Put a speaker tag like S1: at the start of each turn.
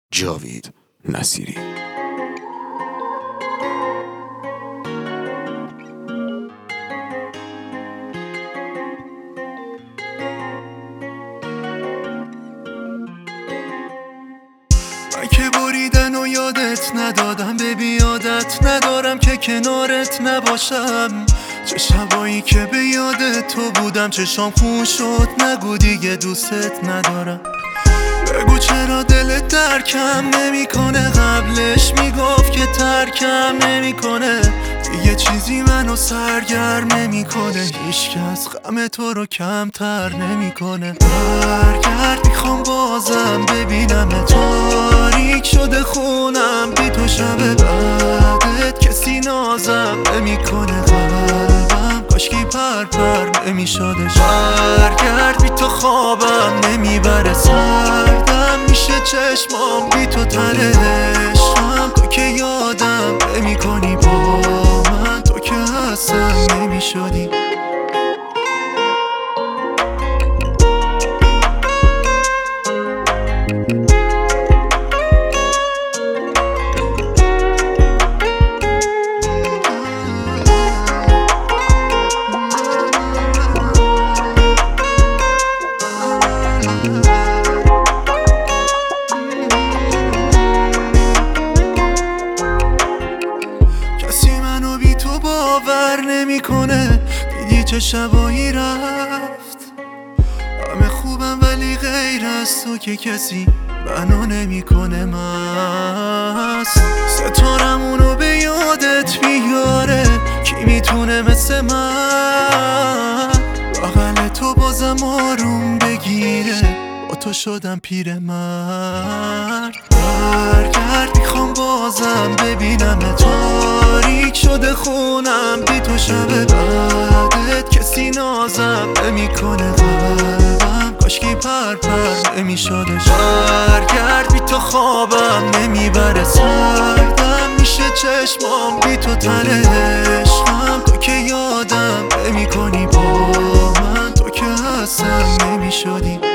S1: جاوید نصیری.
S2: من که بریدن و یادت ندادم، ببی عادت ندارم که کنارت نباشم. چه شبایی که به یادت تو بودم چشام خون شد، نگو دیگه دوستت ندارم. بگو چرا دلت درکم نمیکنه، قبلش میگفت که ترکم نمیکنه. دیگه چیزی منو سرگرم نمیکنه، هیچکس غم تو رو کمتر نمیکنه. برگرد میخوام بازم ببینم، تاریک شده خونم بی تو، شب بعدت کسی نازم نمیکنه. قلبم کاشکی پر نمیشدش. برگرد بی تو خوابم نمیبره، سردم میشه چشمام بی تو تره عشقم. تو که یادم نمیکنی با من، تو که اصلا نمیشدی. باور نمیکنه، دیدی چه شبایی رفت. همه خوبم ولی غیر از تو که کسی بنا نمیکنه. مست ستارمونو به یادت میاره، کی میتونه مثل من بغل تو بازم آروم بگیره. با تو شدم پیرمرد. برگرد میخوام بازم ببینم، تاریک شده خونم بی تو، شب بعدت کسی نازم نمیکنه. قلبم کاشکی پر نمیشدش. برگرد بی تو خوابم نمیبره، سردم میشه چشمام بی تو تره عشقم. تو که یادم نمیکنی با من، تو که اصلا نمیشدی.